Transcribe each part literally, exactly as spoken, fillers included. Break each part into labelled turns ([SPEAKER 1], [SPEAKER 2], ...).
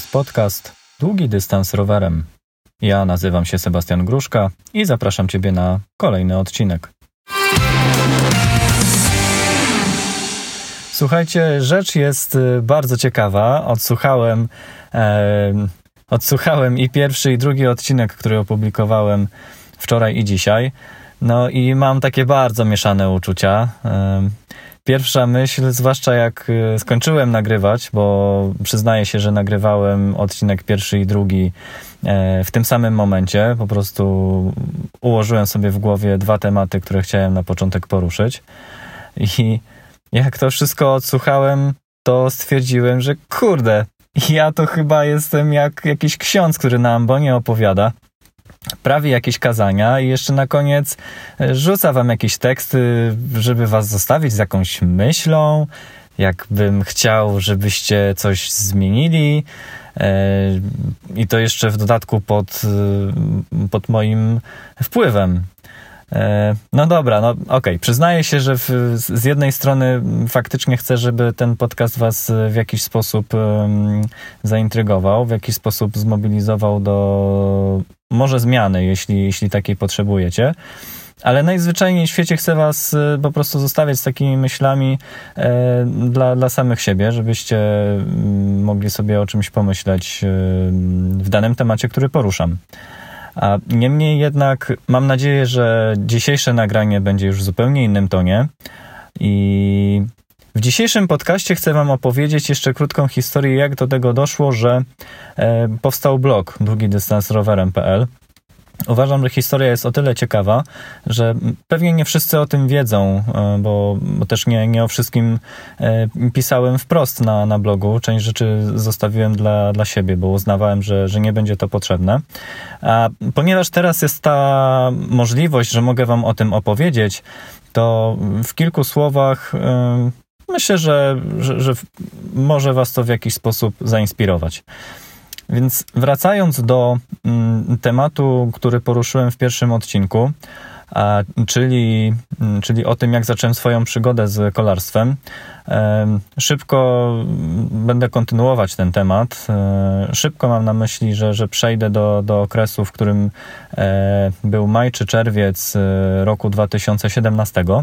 [SPEAKER 1] jest podcast Długi dystans rowerem. Ja nazywam się Sebastian Gruszka i zapraszam Ciebie na kolejny odcinek. Słuchajcie, rzecz jest bardzo ciekawa. Odsłuchałem, e, odsłuchałem i pierwszy, i drugi odcinek, który opublikowałem wczoraj i dzisiaj. No i mam takie bardzo mieszane uczucia. E, Pierwsza myśl, zwłaszcza jak skończyłem nagrywać, bo przyznaję się, że nagrywałem odcinek pierwszy i drugi w tym samym momencie. Po prostu ułożyłem sobie w głowie dwa tematy, które chciałem na początek poruszyć. I jak to wszystko odsłuchałem, to stwierdziłem, że kurde, ja to chyba jestem jak jakiś ksiądz, który na ambonie opowiada. Prawie jakieś kazania i jeszcze na koniec rzuca wam jakieś teksty, żeby was zostawić z jakąś myślą, jakbym chciał, żebyście coś zmienili i to jeszcze w dodatku pod, pod moim wpływem. No dobra, no okej, okay. Przyznaję się, że w, z jednej strony faktycznie chcę, żeby ten podcast was w jakiś sposób um, zaintrygował, w jakiś sposób zmobilizował do może zmiany, jeśli, jeśli takiej potrzebujecie, ale najzwyczajniej w świecie chcę was po prostu zostawiać z takimi myślami e, dla, dla samych siebie, żebyście mogli sobie o czymś pomyśleć e, w danym temacie, który poruszam. A niemniej jednak mam nadzieję, że dzisiejsze nagranie będzie już w zupełnie innym tonie i w dzisiejszym podcaście chcę wam opowiedzieć jeszcze krótką historię, jak do tego doszło, że e, powstał blog długi dystans rowerem kropka p l. Uważam, że historia jest o tyle ciekawa, że pewnie nie wszyscy o tym wiedzą, bo, bo też nie, nie o wszystkim pisałem wprost na, na blogu. Część rzeczy zostawiłem dla, dla siebie, bo uznawałem, że, że nie będzie to potrzebne. A ponieważ teraz jest ta możliwość, że mogę wam o tym opowiedzieć, to w kilku słowach myślę, że, że, że może was to w jakiś sposób zainspirować. Więc wracając do mm, tematu, który poruszyłem w pierwszym odcinku, a, czyli, czyli o tym, jak zacząłem swoją przygodę z kolarstwem, e, szybko będę kontynuować ten temat. E, szybko mam na myśli, że, że przejdę do, do okresu, w którym e, był maj czy czerwiec roku dwa tysiące siedemnastego.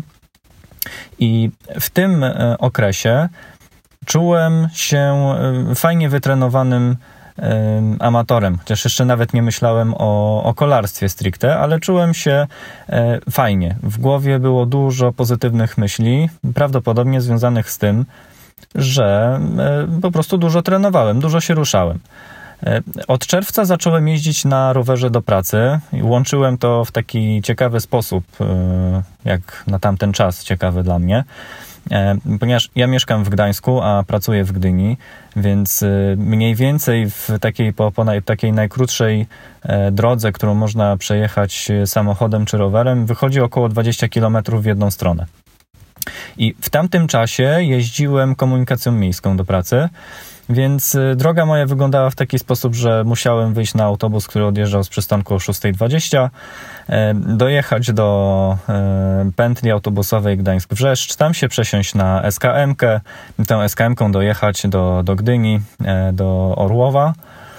[SPEAKER 1] I w tym okresie czułem się fajnie wytrenowanym amatorem, chociaż jeszcze nawet nie myślałem o, o kolarstwie stricte, ale czułem się e, fajnie. W głowie było dużo pozytywnych myśli, prawdopodobnie związanych z tym, że e, po prostu dużo trenowałem, dużo się ruszałem. E, od czerwca zacząłem jeździć na rowerze do pracy i łączyłem to w taki ciekawy sposób, e, jak na tamten czas ciekawy dla mnie. Ponieważ ja mieszkam w Gdańsku, a pracuję w Gdyni, więc mniej więcej w takiej, po, po naj, takiej najkrótszej drodze, którą można przejechać samochodem czy rowerem, wychodzi około dwadzieścia kilometrów w jedną stronę. I w tamtym czasie jeździłem komunikacją miejską do pracy, więc droga moja wyglądała w taki sposób, że musiałem wyjść na autobus, który odjeżdżał z przystanku o szósta dwadzieścia, dojechać do pętli autobusowej Gdańsk-Wrzeszcz, tam się przesiąść na es ka emkę, tą es ka emką dojechać do, do Gdyni, do Orłowa,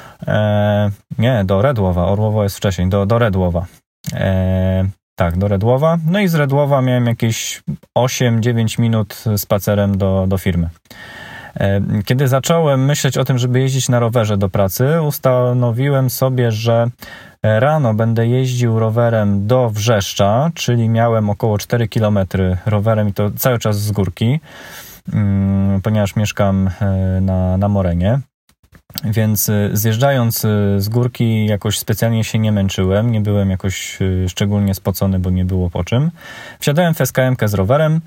[SPEAKER 1] nie, do Redłowa, Orłowo jest wcześniej, do, do Redłowa. Tak, do Redłowa. No i z Redłowa miałem jakieś osiem dziewięć minut spacerem do, do firmy. Kiedy zacząłem myśleć o tym, żeby jeździć na rowerze do pracy, ustanowiłem sobie, że rano będę jeździł rowerem do Wrzeszcza, czyli miałem około cztery kilometry rowerem i to cały czas z górki, ponieważ mieszkam na, na Morenie. Więc zjeżdżając z górki jakoś specjalnie się nie męczyłem, nie byłem jakoś szczególnie spocony, bo nie było po czym. Wsiadałem w es ka emkę z rowerem,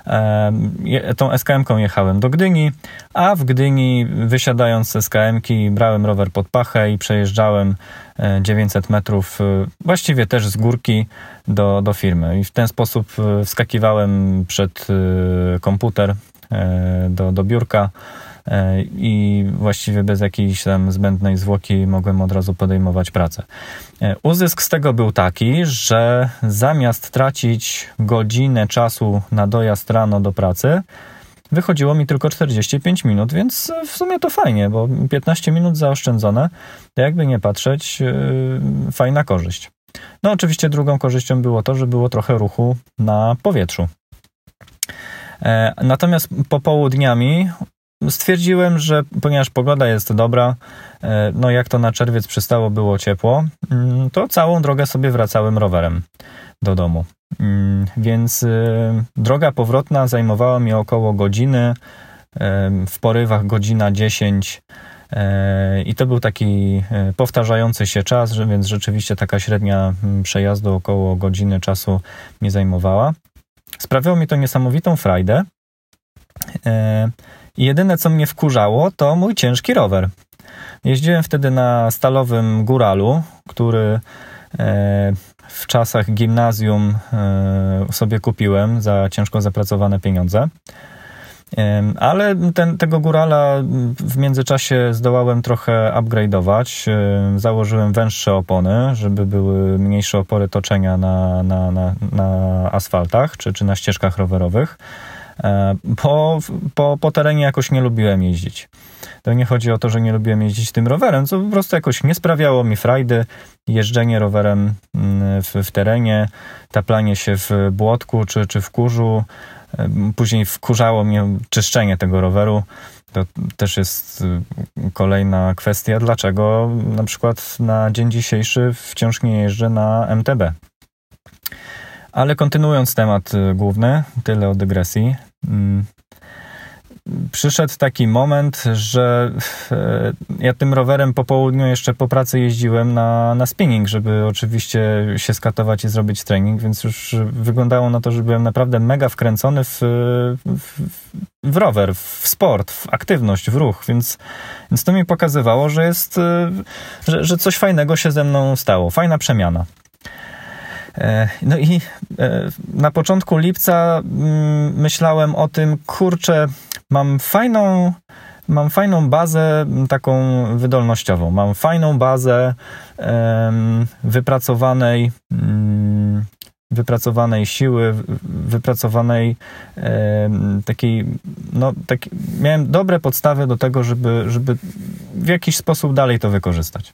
[SPEAKER 1] tą es ka emką jechałem do Gdyni, a w Gdyni wysiadając z es ka emki brałem rower pod pachę i przejeżdżałem dziewięćset metrów, właściwie też z górki do, do firmy. I w ten sposób wskakiwałem przed komputer do, do biurka i właściwie bez jakiejś tam zbędnej zwłoki mogłem od razu podejmować pracę. Uzysk z tego był taki, że zamiast tracić godzinę czasu na dojazd rano do pracy, wychodziło mi tylko czterdzieści pięć minut, więc w sumie to fajnie, bo piętnaście minut zaoszczędzone, to jakby nie patrzeć, yy, fajna korzyść. No oczywiście drugą korzyścią było to, że było trochę ruchu na powietrzu. E, natomiast popołudniami stwierdziłem, że ponieważ pogoda jest dobra, e, no jak to na czerwiec przystało, było ciepło, mm, to całą drogę sobie wracałem rowerem do domu. Mm, więc y, droga powrotna zajmowała mi około godziny, y, w porywach godzina dziesięć y, i to był taki y, powtarzający się czas, że, więc rzeczywiście taka średnia y, przejazdu około godziny czasu mi zajmowała. Sprawiało mi to niesamowitą frajdę i y, jedyne co mnie wkurzało to mój ciężki rower. Jeździłem wtedy na stalowym góralu, który y, w czasach gimnazjum sobie kupiłem za ciężko zapracowane pieniądze. Ale ten, tego górala w międzyczasie zdołałem trochę upgrade'ować. Założyłem węższe opony, żeby były mniejsze opory toczenia na, na, na, na asfaltach czy, czy na ścieżkach rowerowych. Po, po, po terenie jakoś nie lubiłem jeździć. To nie chodzi o to, że nie lubiłem jeździć tym rowerem, co po prostu jakoś nie sprawiało mi frajdy. Jeżdżenie rowerem w, w terenie, taplanie się w błotku czy, czy w kurzu. Później wkurzało mnie czyszczenie tego roweru. To też jest kolejna kwestia, dlaczego na przykład na dzień dzisiejszy wciąż nie jeżdżę na M T B. Ale kontynuując temat główny, tyle o dygresji. Przyszedł taki moment, że ja tym rowerem po południu jeszcze po pracy jeździłem na, na spinning, żeby oczywiście się skatować i zrobić trening, więc już wyglądało na to, że byłem naprawdę mega wkręcony w, w, w rower, w sport, w aktywność, w ruch, więc, więc to mi pokazywało, że jest, że, że coś fajnego się ze mną stało, fajna przemiana. No i na początku lipca myślałem o tym, kurczę, mam fajną, mam fajną bazę taką wydolnościową, mam fajną bazę wypracowanej, wypracowanej siły, wypracowanej takiej, no taki, miałem dobre podstawy do tego, żeby, żeby w jakiś sposób dalej to wykorzystać.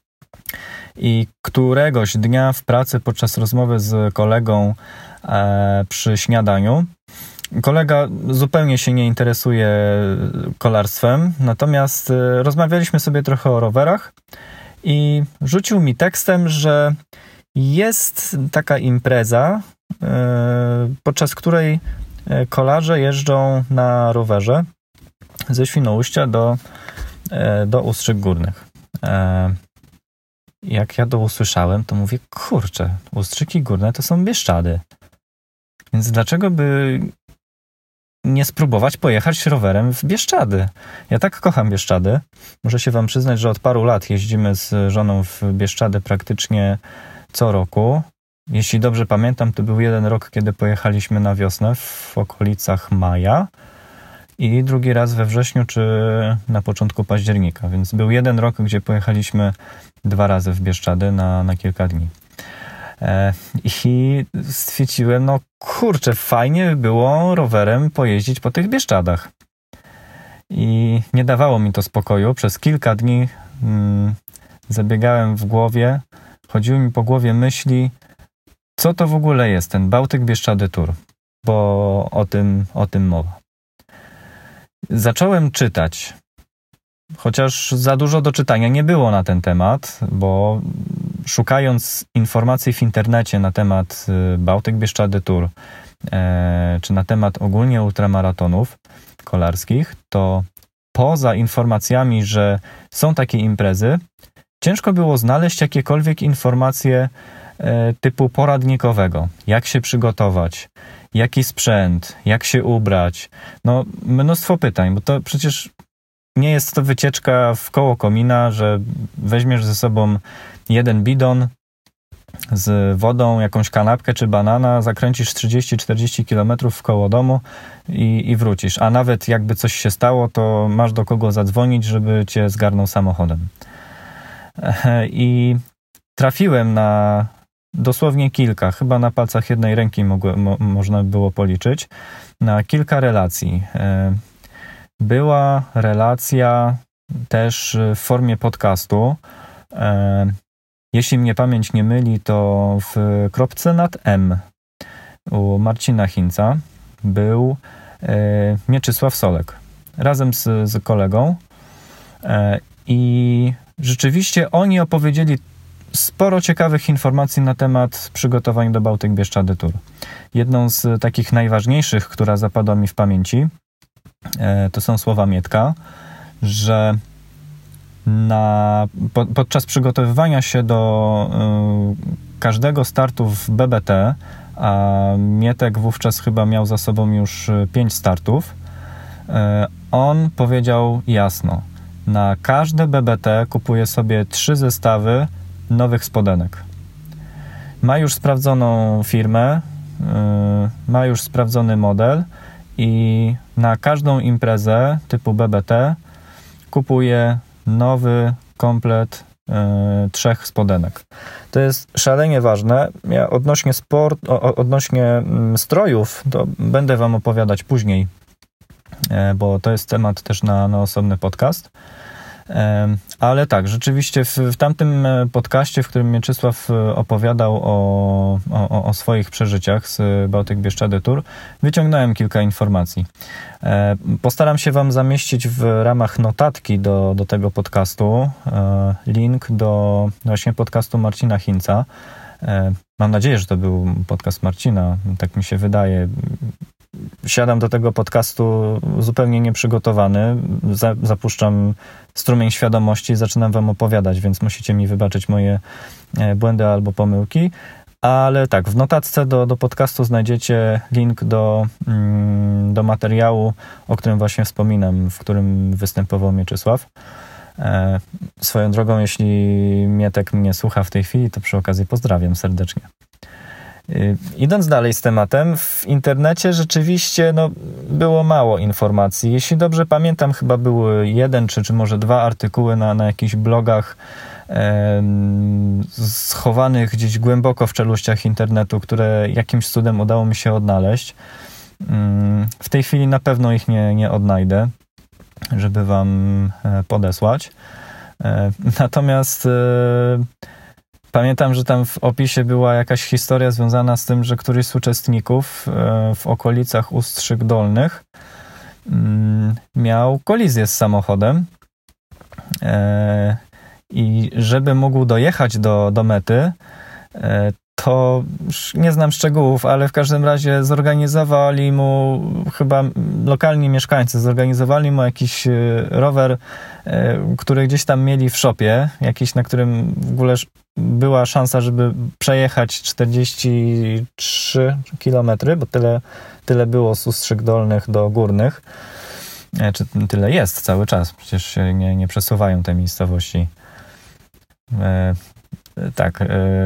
[SPEAKER 1] I któregoś dnia w pracy podczas rozmowy z kolegą e, przy śniadaniu, kolega zupełnie się nie interesuje kolarstwem, natomiast e, rozmawialiśmy sobie trochę o rowerach i rzucił mi tekstem, że jest taka impreza, e, podczas której kolarze jeżdżą na rowerze ze Świnoujścia do, e, do Ustrzyk Górnych. E, Jak ja to usłyszałem, to mówię, kurczę, Ustrzyki Górne to są Bieszczady. Więc dlaczego by nie spróbować pojechać rowerem w Bieszczady? Ja tak kocham Bieszczady. Muszę się wam przyznać, że od paru lat jeździmy z żoną w Bieszczady praktycznie co roku. Jeśli dobrze pamiętam, to był jeden rok, kiedy pojechaliśmy na wiosnę w okolicach maja i drugi raz we wrześniu czy na początku października. Więc był jeden rok, gdzie pojechaliśmy dwa razy w Bieszczady na, na kilka dni. E, I stwierdziłem, no kurczę, fajnie by było rowerem pojeździć po tych Bieszczadach. I nie dawało mi to spokoju. Przez kilka dni mm, zabiegałem w głowie, chodziły mi po głowie myśli, co to w ogóle jest ten Bałtyk Bieszczady Tour, bo o tym, o tym mowa. Zacząłem czytać, chociaż za dużo do czytania nie było na ten temat, bo szukając informacji w internecie na temat Bałtyk Bieszczady Tour, e, czy na temat ogólnie ultramaratonów kolarskich, to poza informacjami, że są takie imprezy, ciężko było znaleźć jakiekolwiek informacje e, typu poradnikowego, jak się przygotować, jaki sprzęt, jak się ubrać. No, mnóstwo pytań, bo to przecież nie jest to wycieczka w koło komina, że weźmiesz ze sobą jeden bidon z wodą, jakąś kanapkę czy banana, zakręcisz trzydzieści czterdzieści kilometrów w koło domu i, i wrócisz. A nawet jakby coś się stało, to masz do kogo zadzwonić, żeby cię zgarnął samochodem. I trafiłem na dosłownie kilka, chyba na palcach jednej ręki mogło, mo, można było policzyć, na kilka relacji. Była relacja też w formie podcastu. Jeśli mnie pamięć nie myli, to w kropce nad M u Marcina Hinca był Mieczysław Solek razem z, z kolegą i rzeczywiście oni opowiedzieli sporo ciekawych informacji na temat przygotowań do Bałtyk Bieszczady Tour. Jedną z takich najważniejszych, która zapadła mi w pamięci, to są słowa Mietka, że na, po, podczas przygotowywania się do y, każdego startu w B B T, a Mietek wówczas chyba miał za sobą już pięć startów, y, on powiedział jasno, na każde B B T kupuje sobie trzy zestawy nowych spodenek. Ma już sprawdzoną firmę, yy, ma już sprawdzony model i na każdą imprezę typu B B T kupuje nowy komplet yy, trzech spodenek. To jest szalenie ważne. Ja odnośnie sport, o, odnośnie strojów, to będę wam opowiadać później, yy, bo to jest temat też na, na osobny podcast. Ale tak, rzeczywiście w, w tamtym podcaście, w którym Mieczysław opowiadał o, o, o swoich przeżyciach z Bałtyk Bieszczady Tour, wyciągnąłem kilka informacji. Postaram się wam zamieścić w ramach notatki do, do tego podcastu link do właśnie podcastu Marcina Hinca. Mam nadzieję, że to był podcast Marcina, tak mi się wydaje. Siadam do tego podcastu zupełnie nieprzygotowany, za, zapuszczam strumień świadomości i zaczynam wam opowiadać, więc musicie mi wybaczyć moje błędy albo pomyłki. Ale tak, w notatce do, do podcastu znajdziecie link do, do materiału, o którym właśnie wspominam, w którym występował Mieczysław. E, swoją drogą, jeśli Mietek mnie słucha w tej chwili, to przy okazji pozdrawiam serdecznie. Idąc dalej z tematem, w internecie rzeczywiście no, było mało informacji. Jeśli dobrze pamiętam, chyba były jeden czy, czy może dwa artykuły na, na jakichś blogach e, schowanych gdzieś głęboko w czeluściach internetu, które jakimś cudem udało mi się odnaleźć. W tej chwili na pewno ich nie, nie odnajdę, żeby wam podesłać. E, natomiast e, pamiętam, że tam w opisie była jakaś historia związana z tym, że któryś z uczestników w okolicach Ustrzyk Dolnych miał kolizję z samochodem i żeby mógł dojechać do, do mety, to nie znam szczegółów, ale w każdym razie zorganizowali mu, chyba lokalni mieszkańcy, zorganizowali mu jakiś rower, który gdzieś tam mieli w szopie, jakiś, na którym w ogóle była szansa, żeby przejechać czterdzieści trzy kilometry, bo tyle, tyle było z Ustrzyk Dolnych do Górnych. Czy tyle jest cały czas, przecież się nie, nie przesuwają te miejscowości. E, tak. E,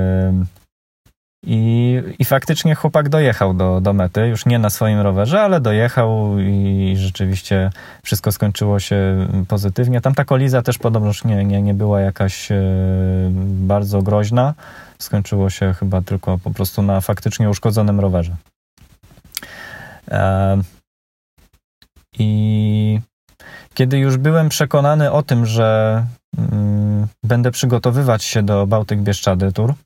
[SPEAKER 1] I, I faktycznie chłopak dojechał do, do mety, już nie na swoim rowerze, ale dojechał i rzeczywiście wszystko skończyło się pozytywnie. Tam ta kolizja też podobnoż nie, nie, nie była jakaś e, bardzo groźna. Skończyło się chyba tylko po prostu na faktycznie uszkodzonym rowerze. E, I kiedy już byłem przekonany o tym, że mm, będę przygotowywać się do Bałtyk Bieszczady Tour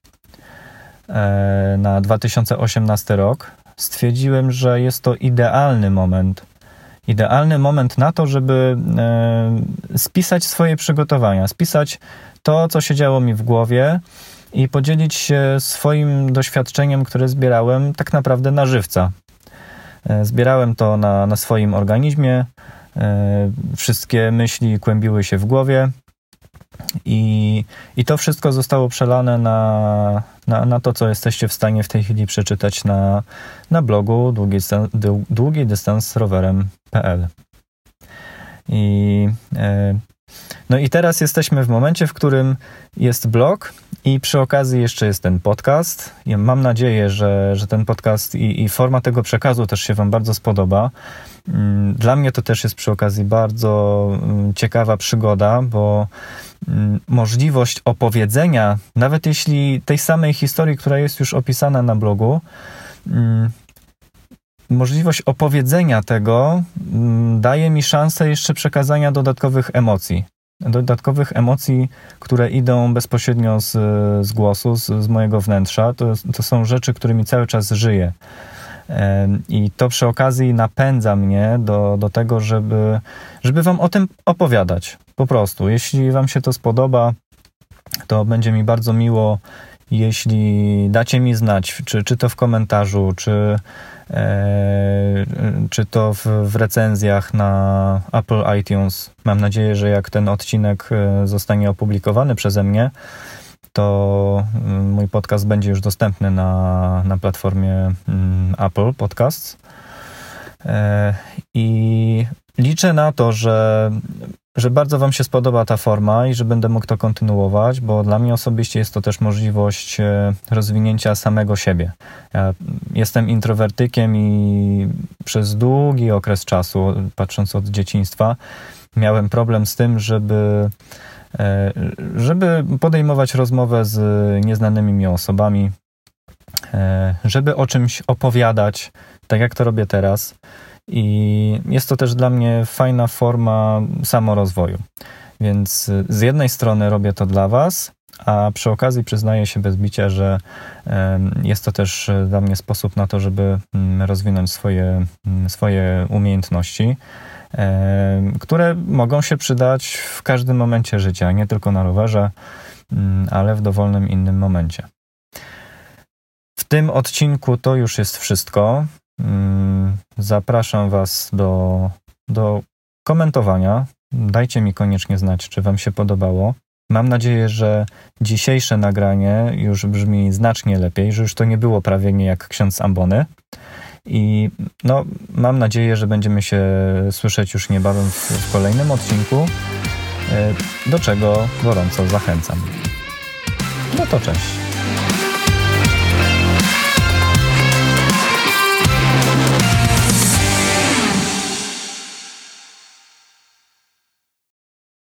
[SPEAKER 1] na dwa tysiące osiemnasty rok, stwierdziłem, że jest to idealny moment. Idealny moment na to, żeby e, spisać swoje przygotowania, spisać to, co się działo mi w głowie i podzielić się swoim doświadczeniem, które zbierałem tak naprawdę na żywca. E, zbierałem to na, na swoim organizmie, e, wszystkie myśli kłębiły się w głowie. I, I to wszystko zostało przelane na, na, na to, co jesteście w stanie w tej chwili przeczytać na, na blogu długi dystans, długi dystans rowerem kropka p l. I e, No i teraz jesteśmy w momencie, w którym jest blog i przy okazji jeszcze jest ten podcast. Ja mam nadzieję, że, że ten podcast i, i forma tego przekazu też się wam bardzo spodoba. Dla mnie to też jest przy okazji bardzo ciekawa przygoda, bo możliwość opowiedzenia, nawet jeśli tej samej historii, która jest już opisana na blogu, możliwość opowiedzenia tego daje mi szansę jeszcze przekazania dodatkowych emocji. Dodatkowych emocji, które idą bezpośrednio z, z głosu, z, z mojego wnętrza. To, to są rzeczy, którymi cały czas żyję. I to przy okazji napędza mnie do, do tego, żeby, żeby wam o tym opowiadać. Po prostu. Jeśli wam się to spodoba, to będzie mi bardzo miło, jeśli dacie mi znać, czy, czy to w komentarzu, czy, e, czy to w, w recenzjach na Apple iTunes. Mam nadzieję, że jak ten odcinek zostanie opublikowany przeze mnie, to mój podcast będzie już dostępny na, na platformie Apple Podcasts. I liczę na to, że, że bardzo wam się spodoba ta forma i że będę mógł to kontynuować, bo dla mnie osobiście jest to też możliwość rozwinięcia samego siebie. Ja jestem introwertykiem i przez długi okres czasu, patrząc od dzieciństwa, miałem problem z tym, żeby żeby podejmować rozmowę z nieznanymi mi osobami, żeby o czymś opowiadać, tak jak to robię teraz. I jest to też dla mnie fajna forma samorozwoju. Więc z jednej strony robię to dla was, a przy okazji przyznaję się bez bicia, że jest to też dla mnie sposób na to, żeby rozwinąć swoje, swoje umiejętności, które mogą się przydać w każdym momencie życia, nie tylko na rowerze, ale w dowolnym innym momencie. W tym odcinku to już jest wszystko. Zapraszam was do, do komentowania. Dajcie mi koniecznie znać, czy wam się podobało. Mam nadzieję, że dzisiejsze nagranie już brzmi znacznie lepiej, że już to nie było prawie nie jak ksiądz ambony. I no, mam nadzieję, że będziemy się słyszeć już niebawem w, w kolejnym odcinku, do czego gorąco zachęcam. No to cześć.